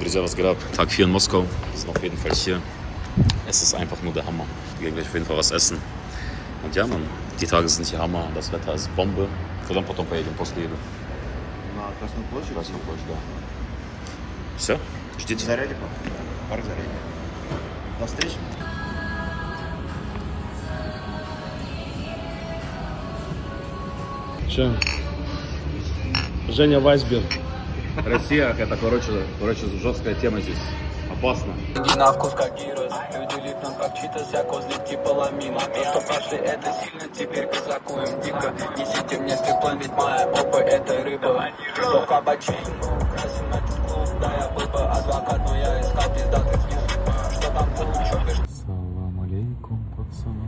Друзья, was geht ab? Tag 4 in Moskau. Wir sind auf jeden Fall hier. Es ist einfach nur der Hammer. Wir gehen gleich auf jeden Fall was essen. Und ja, Mann, die Tage sind hier Hammer. Das Wetter ist Bombe. Куда мы потом поедем после еды? На Красную площадь. Красную площадь, да. Все, ждите. Зарядье, парк Зарядье. До встречи. Че? Женя Вайсберг. Россия, это, короче, жесткая тема здесь. Опасно. Деньги на вкус как гирос, люди липнут как читас, я козлик типа ламина. То, что прошли, это сильно, теперь казакуем дико. Несите мне свой план, ведь моя попа это рыба. Что кабачей, красим этот клуб, да я был бы адвокат, но я искал пиздатых звук. Что там получу? Салам алейкум, пацаны.